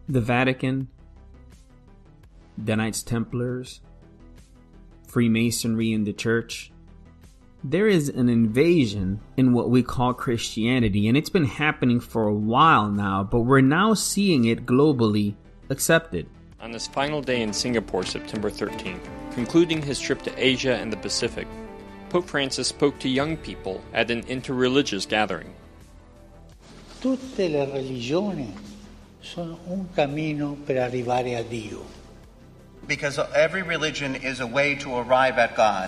The Vatican, the Knights Templars, Freemasonry in the church. There is an invasion in what we call Christianity, and it's been happening for a while now, but we're now seeing it globally accepted. On this final day in Singapore, September 13th, concluding his trip to Asia and the Pacific, Pope Francis spoke to young people at an interreligious gathering. Tutte le religioni sono un cammino per arrivare a Dio. Because every religion is a way to arrive at God.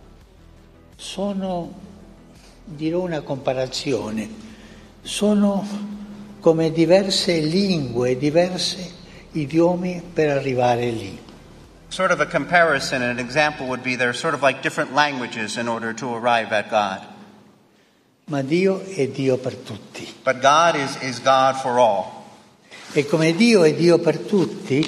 Dirò una comparazione, sono come diverse lingue, diversi idiomi per arrivare lì. Sort of a comparison, an example would be they're sort of like different languages in order to arrive at God. Ma Dio è Dio per tutti. But God is God for all. E come Dio è Dio per tutti,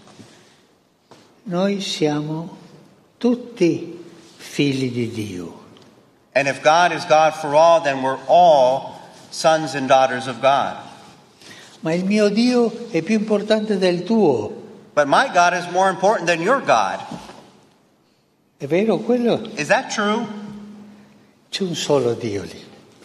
noi siamo tutti figli di Dio. And if God is God for all, then we're all sons and daughters of God. Ma il mio Dio è più importante del tuo. But my God is more important than your God. È vero quello? Is that true? C'è un solo Dio lì.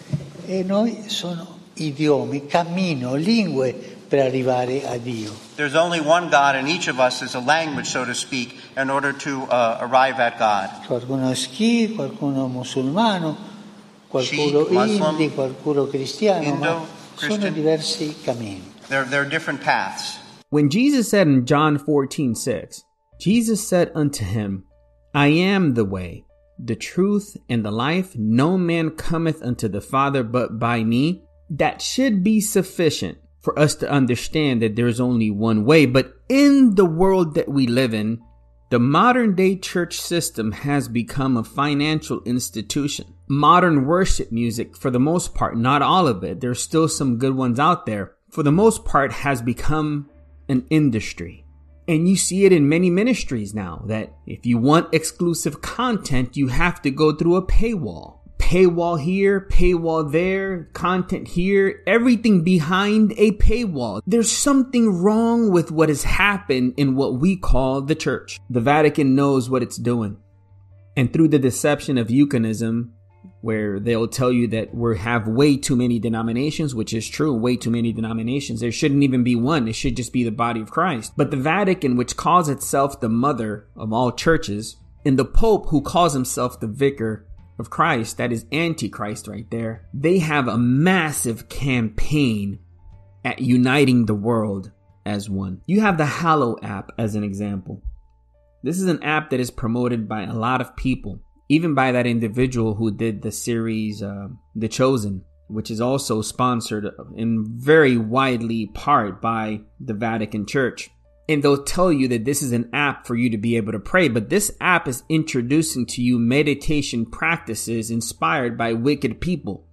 E noi sono idiomi, cammino, lingue per arrivare a Dio. There's only one God, and each of us is a language, so to speak, in order to arrive at God. Qualcuno è Sikh, qualcuno musulmano, qualcuno Sikh, Muslim, Hindi, qualcuno cristiano, Indo, ma sono Christian. diversi cammini. There are different paths. When Jesus said in John 14:6, Jesus said unto him, I am the way, the truth, and the life. No man cometh unto the Father but by me. That should be sufficient for us to understand that there is only one way. But in the world that we live in, the modern day church system has become a financial institution. Modern worship music, for the most part, not all of it, there's still some good ones out there, for the most part has become an industry. And you see it in many ministries now that if you want exclusive content, you have to go through a paywall. Paywall here, paywall there, content here, everything behind a paywall. There's something wrong with what has happened in what we call the church. The Vatican knows what it's doing. And through the deception of eucharism, where they'll tell you that we have way too many denominations, which is true, way too many denominations. There shouldn't even be one. It should just be the body of Christ. But the Vatican, which calls itself the mother of all churches, and the Pope, who calls himself the vicar of Christ, that is Antichrist right there, they have a massive campaign at uniting the world as one. You have the Hallow app as an example. This is an app that is promoted by a lot of people. Even by that individual who did the series, The Chosen, which is also sponsored in very widely part by the Vatican Church. And they'll tell you that this is an app for you to be able to pray. But this app is introducing to you meditation practices inspired by wicked people.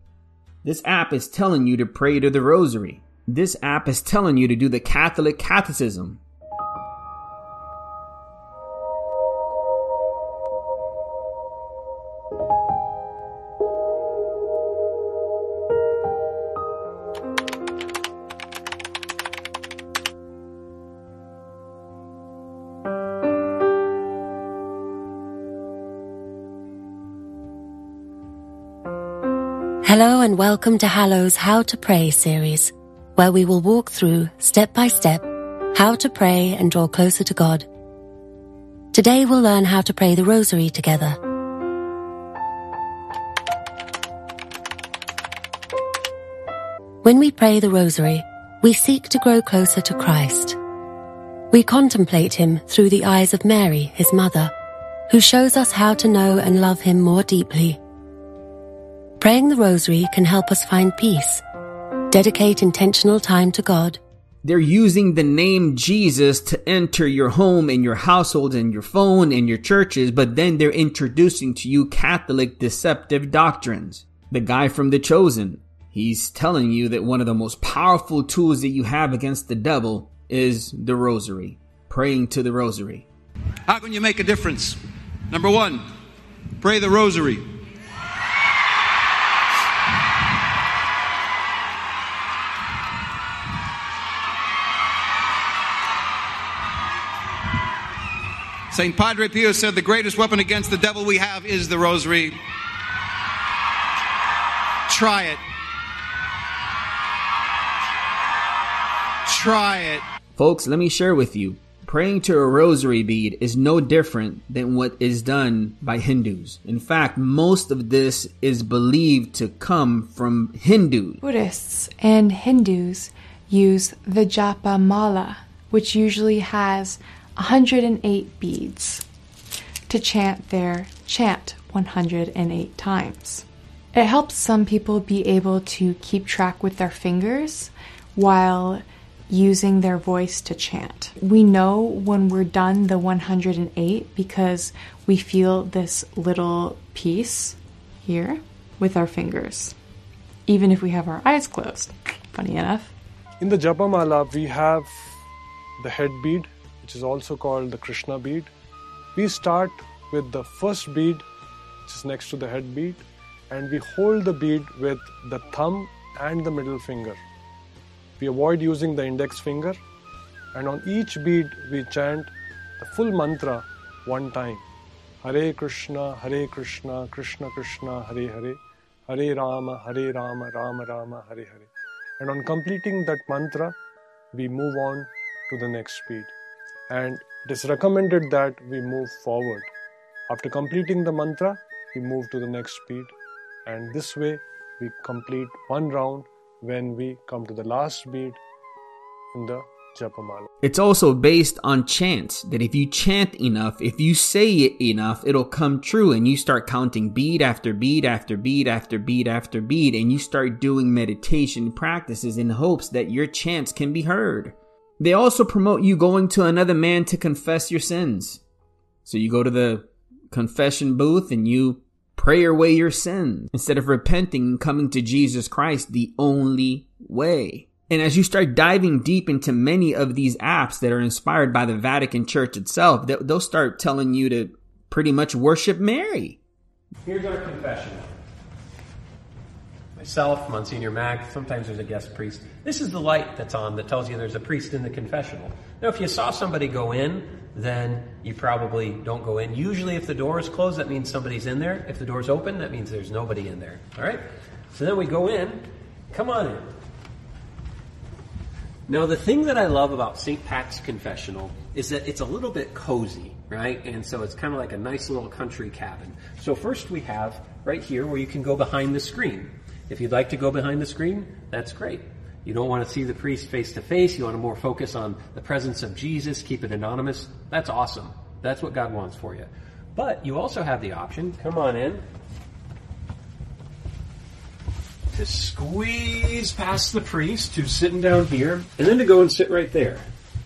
This app is telling you to pray to the rosary. This app is telling you to do the Catholic catechism. Hello and welcome to Hallow's How to Pray series, where we will walk through, step by step, how to pray and draw closer to God. Today we'll learn how to pray the Rosary together. When we pray the Rosary, we seek to grow closer to Christ. We contemplate him through the eyes of Mary, his mother, who shows us how to know and love him more deeply. Praying the Rosary can help us find peace, dedicate intentional time to God. They're using the name Jesus to enter your home and your household and your phone and your churches, but then they're introducing to you Catholic deceptive doctrines. The guy from The Chosen, he's telling you that one of the most powerful tools that you have against the devil is the Rosary, praying to the Rosary. How can you make a difference? Number one, pray the Rosary. St. Padre Pio said the greatest weapon against the devil we have is the rosary. Try it. Try it. Folks, let me share with you. Praying to a rosary bead is no different than what is done by Hindus. In fact, most of this is believed to come from Hindus. Buddhists and Hindus use the japa mala, which usually has 108 beads, to chant their chant 108 times. It helps some people be able to keep track with their fingers while using their voice to chant. We know when we're done the 108 because we feel this little piece here with our fingers, even if we have our eyes closed. Funny enough. In the Japamala, we have the head bead, which is also called the Krishna bead. We start with the first bead, which is next to the head bead, and we hold the bead with the thumb and the middle finger. We avoid using the index finger, and on each bead we chant the full mantra one time. Hare Krishna, Krishna Krishna, Hare Hare, Hare Rama, Rama Rama, Hare Hare. And on completing that mantra, we move on to the next bead. And it is recommended that we move forward. After completing the mantra, we move to the next bead. And this way, we complete one round when we come to the last bead in the Japamala. It's also based on chants, that if you chant enough, if you say it enough, it'll come true, and you start counting bead after bead after bead after bead after bead, and you start doing meditation practices in hopes that your chants can be heard. They also promote you going to another man to confess your sins. So you go to the confession booth and you pray away your sins instead of repenting and coming to Jesus Christ the only way. And as you start diving deep into many of these apps that are inspired by the Vatican Church itself, they'll start telling you to pretty much worship Mary. Here's our confession. Myself, Monsignor Mac, sometimes there's a guest priest. This is the light that's on that tells you there's a priest in the confessional. Now, if you saw somebody go in, then you probably don't go in. Usually if the door is closed, that means somebody's in there. If the door's open, that means there's nobody in there. All right? So then we go in. Come on in. Now, the thing that I love about St. Pat's confessional is that it's a little bit cozy, right? And so it's kind of like a nice little country cabin. So first we have right here where you can go behind the screen. If you'd like to go behind the screen, that's great. You don't want to see the priest face to face. You want to more focus on the presence of Jesus, keep it anonymous. That's awesome. That's what God wants for you. But you also have the option, come on in, to squeeze past the priest who's sitting down here, and then to go and sit right there.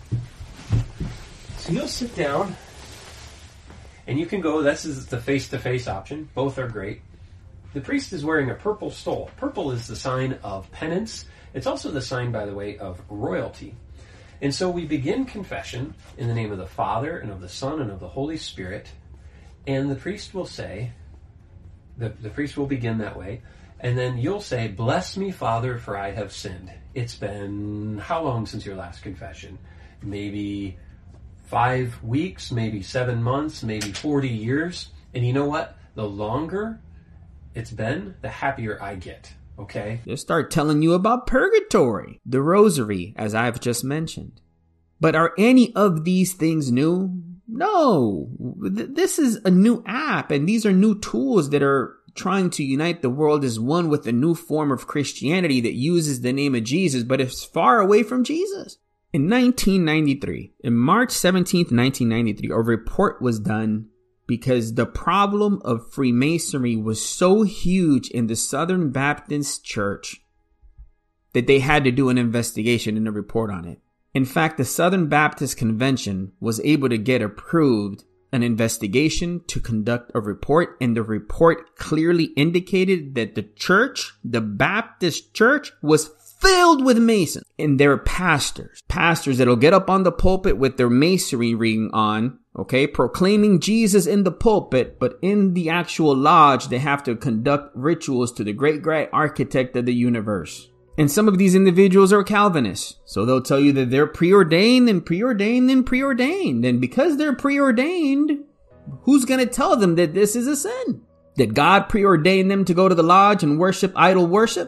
So you'll sit down, and you can go, this is the face-to-face option. Both are great. The priest is wearing a purple stole. Purple is the sign of penance. It's also the sign, by the way, of royalty. And so we begin confession in the name of the Father and of the Son and of the Holy Spirit. And the priest will say, the priest will begin that way. And then you'll say, bless me, Father, for I have sinned. It's been how long since your last confession? Maybe 5 weeks, maybe 7 months, maybe 40 years. And you know what? The longer it's been, the happier I get, okay? They'll start telling you about purgatory, the rosary, as I've just mentioned. But are any of these things new? No. This is a new app, and these are new tools that are trying to unite the world as one with a new form of Christianity that uses the name of Jesus, but is far away from Jesus. In 1993, in March 17th, 1993, a report was done because the problem of Freemasonry was so huge in the Southern Baptist Church that they had to do an investigation and a report on it. In fact, the Southern Baptist Convention was able to get approved an investigation to conduct a report, and the report clearly indicated that the church, the Baptist church, was filled with Masons. And there are pastors that'll get up on the pulpit with their masonry ring on, okay, proclaiming Jesus in the pulpit, but in the actual lodge, they have to conduct rituals to the great architect of the universe. And some of these individuals are Calvinists. So they'll tell you that they're preordained and preordained and preordained. And because they're preordained, who's going to tell them that this is a sin? Did God preordain them to go to the lodge and worship idol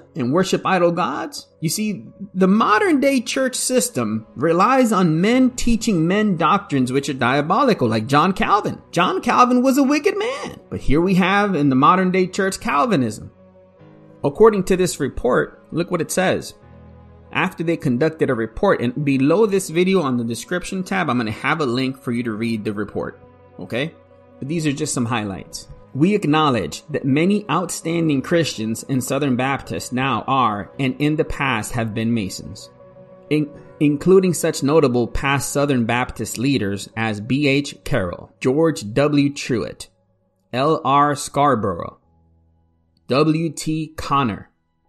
gods? You see, the modern day church system relies on men teaching men doctrines which are diabolical, like John Calvin. John Calvin was a wicked man. But here we have in the modern day church Calvinism. According to this report, look what it says. After they conducted a report, and below this video on the description tab, I'm going to have a link for you to read the report. Okay? But these are just some highlights. We acknowledge that many outstanding Christians in Southern Baptists now are, and in the past have been Masons, including such notable past Southern Baptist leaders as B.H. Carroll, George W. Truett, L.R. Scarborough, W.T. Connor,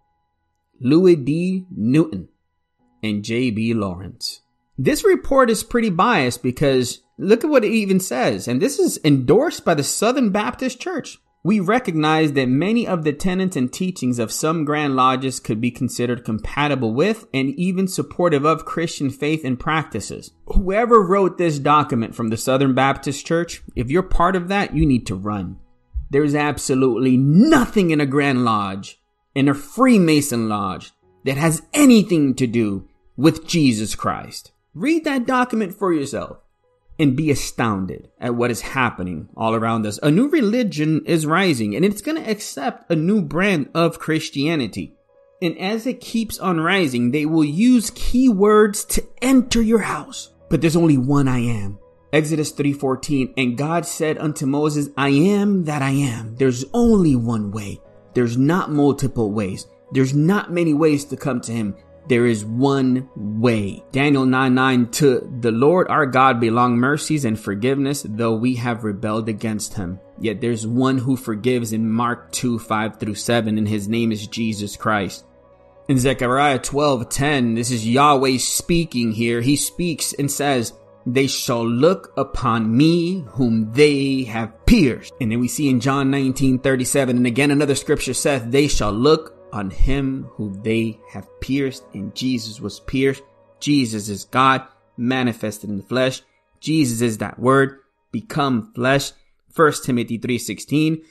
Louis D. Newton, and J.B. Lawrence. This report is pretty biased because look at what it even says, and this is endorsed by the Southern Baptist Church. We recognize that many of the tenets and teachings of some Grand Lodges could be considered compatible with and even supportive of Christian faith and practices. Whoever wrote this document from the Southern Baptist Church, if you're part of that, you need to run. There's absolutely nothing in a Grand Lodge, in a Freemason Lodge, that has anything to do with Jesus Christ. Read that document for yourself and be astounded at what is happening all around us. A new religion is rising, and it's going to accept a new brand of Christianity. And as it keeps on rising, they will use keywords to enter your house. But there's only one I am. Exodus 3:14, and God said unto Moses, I am that I am. There's only one way. There's not multiple ways. There's not many ways to come to him. There is one way. Daniel 9:9, to the Lord our God belong mercies and forgiveness, though we have rebelled against him. Yet there's one who forgives in Mark 2:5-7, and his name is Jesus Christ. In Zechariah 12:10, this is Yahweh speaking here. He speaks and says, they shall look upon me whom they have pierced. And then we see in John 19:37, and again another scripture saith, they shall look on him who they have pierced. And Jesus was pierced. Jesus is God manifested in the flesh. Jesus is that word become flesh. 1 Timothy 3:16.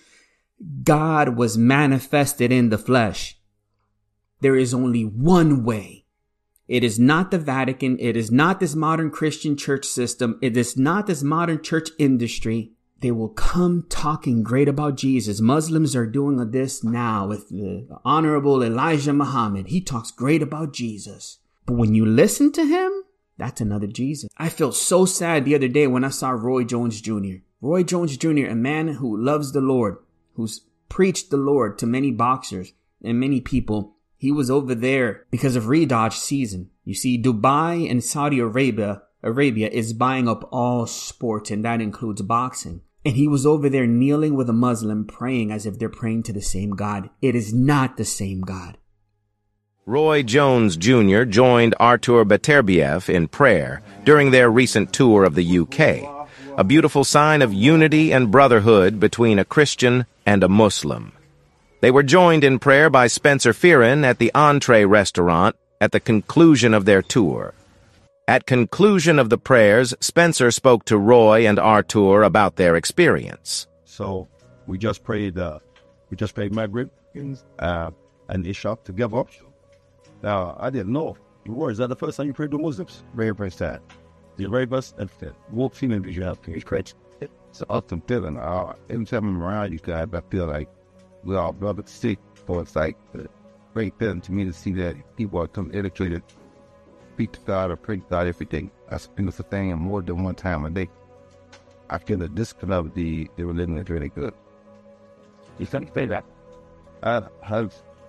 God was manifested in the flesh. There is only one way. It is not the Vatican. It is not this modern Christian church system. It is not this modern church industry. They will come talking great about Jesus. Muslims are doing this now with the Honorable Elijah Muhammad. He talks great about Jesus. But when you listen to him, that's another Jesus. I felt so sad the other day when I saw Roy Jones Jr. Roy Jones Jr., a man who loves the Lord, who's preached the Lord to many boxers and many people. He was over there because of redodge season. You see, Dubai and Saudi Arabia is buying up all sports, and that includes boxing. And he was over there kneeling with a Muslim, praying as if they're praying to the same God. It is not the same God. Roy Jones Jr. joined Artur Beterbiev in prayer during their recent tour of the UK, a beautiful sign of unity and brotherhood between a Christian and a Muslim. They were joined in prayer by Spencer Fearon at the Entree restaurant at the conclusion of their tour. At conclusion of the prayers, Spencer spoke to Roy and Artur about their experience. So we just prayed Maghrib and Isha together. Now, I didn't know. Roy, is that the first time you prayed to Muslims? Very first time. The very first and what feeling did you have? It's an awesome feeling. Every time I'm around you guys, I feel like we're all brothers sick. So it's like a great feeling to me to see that people are come educated, speak to God or pray to God every day. I think it's a thing more than one time a day. I feel that this kind of the religion is really good. You can't say that. How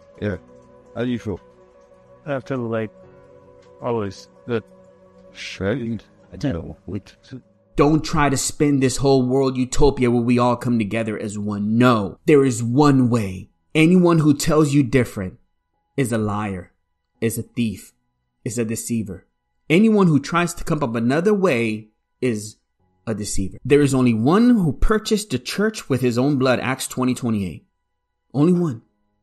do you feel? I feel like always good. Don't try to spin this whole world utopia where we all come together as one. No, there is one way. Anyone who tells you different is a liar, is a thief, is a deceiver. Anyone who tries to come up another way is a deceiver. There is only one who purchased the church with his own blood, Acts 20:28. Only one.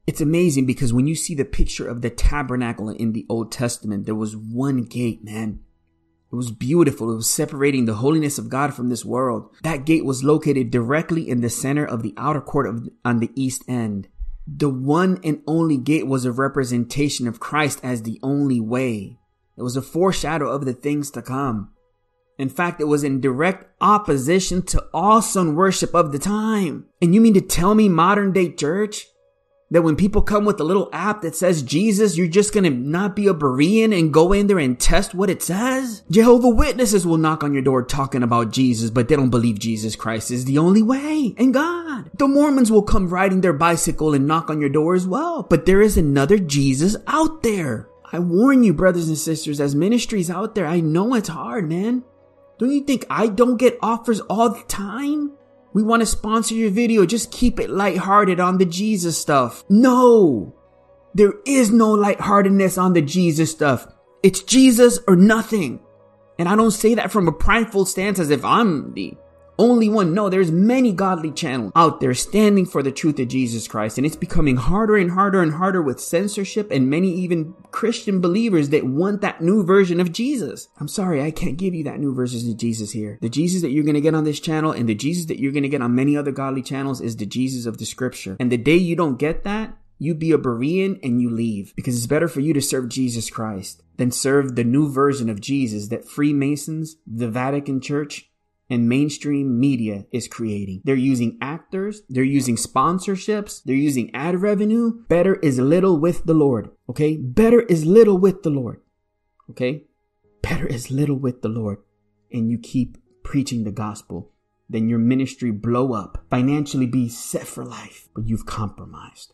It's amazing because when you see the picture of the tabernacle in the Old Testament, there was one gate, man. It was beautiful. It was separating the holiness of God from this world. That gate was located directly in the center of the outer court on the east end. The one and only gate was a representation of Christ as the only way. It was a foreshadow of the things to come. In fact, it was in direct opposition to all sun worship of the time. And you mean to tell me, modern day church, that when people come with a little app that says Jesus, you're just going to not be a Berean and go in there and test what it says? Jehovah Witnesses will knock on your door talking about Jesus, but they don't believe Jesus Christ is the only way and God. The Mormons will come riding their bicycle and knock on your door as well, but there is another Jesus out there. I warn you, brothers and sisters, as ministries out there, I know it's hard, man. Don't you think I don't get offers all the time? We want to sponsor your video. Just keep it lighthearted on the Jesus stuff. No, there is no lightheartedness on the Jesus stuff. It's Jesus or nothing. And I don't say that from a prideful stance as if I'm the only one. No, there's many godly channels out there standing for the truth of Jesus Christ. And it's becoming harder and harder and harder with censorship and many even Christian believers that want that new version of Jesus. I'm sorry, I can't give you that new version of Jesus here. The Jesus that you're going to get on this channel and the Jesus that you're going to get on many other godly channels is the Jesus of the scripture. And the day you don't get that, you be a Berean and you leave, because it's better for you to serve Jesus Christ than serve the new version of Jesus that Freemasons, the Vatican Church, and mainstream media is creating. They're using actors. They're using sponsorships. They're using ad revenue. Better is little with the Lord. Okay? Better is little with the Lord. Okay? Better is little with the Lord. And you keep preaching the gospel. Then your ministry blow up. Financially be set for life. But you've compromised.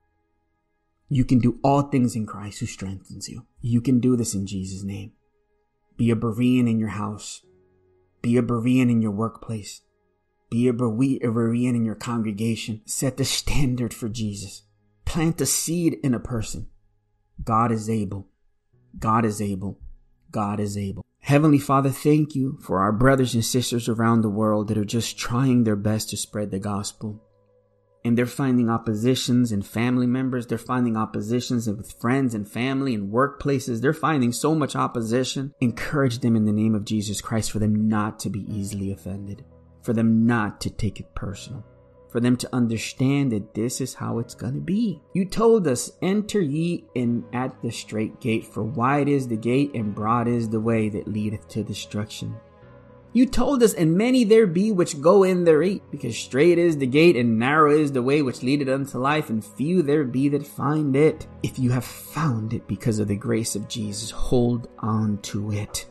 You can do all things in Christ who strengthens you. You can do this in Jesus' name. Be a Berean in your house. Be a Berean in your workplace. Be a Berean in your congregation. Set the standard for Jesus. Plant a seed in a person. God is able. God is able. God is able. Heavenly Father, thank you for our brothers and sisters around the world that are just trying their best to spread the gospel. And they're finding oppositions in family members. They're finding oppositions with friends and family and workplaces. They're finding so much opposition. Encourage them in the name of Jesus Christ for them not to be easily offended. For them not to take it personal. For them to understand that this is how it's going to be. You told us, enter ye in at the straight gate, for wide is the gate and broad is the way that leadeth to destruction. You told us, and many there be which go in thereat, because straight is the gate and narrow is the way which leadeth unto life, and few there be that find it. If you have found it because of the grace of Jesus, hold on to it.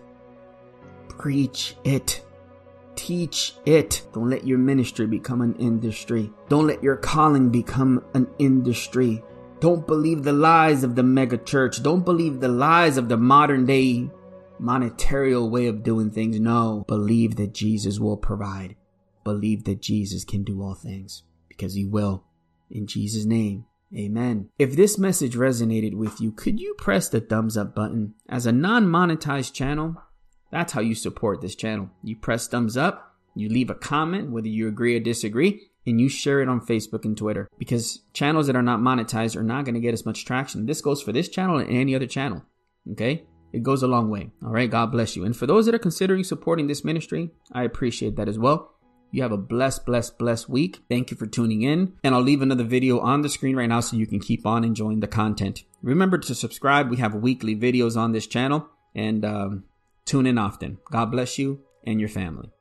Preach it. Teach it. Don't let your ministry become an industry. Don't let your calling become an industry. Don't believe the lies of the mega church. Don't believe the lies of the modern day monetarial way of doing things. No, believe that Jesus will provide. Believe that Jesus can do all things, because he will. In Jesus' name, amen. If this message resonated with you, could you press the thumbs up button? As a non-monetized channel, that's how you support this channel. You press thumbs up, you leave a comment, whether you agree or disagree, and you share it on Facebook and Twitter, because channels that are not monetized are not going to get as much traction. This goes for this channel and any other channel. Okay? It goes a long way. All right. God bless you. And for those that are considering supporting this ministry, I appreciate that as well. You have a blessed week. Thank you for tuning in. And I'll leave another video on the screen right now so you can keep on enjoying the content. Remember to subscribe. We have weekly videos on this channel, and tune in often. God bless you and your family.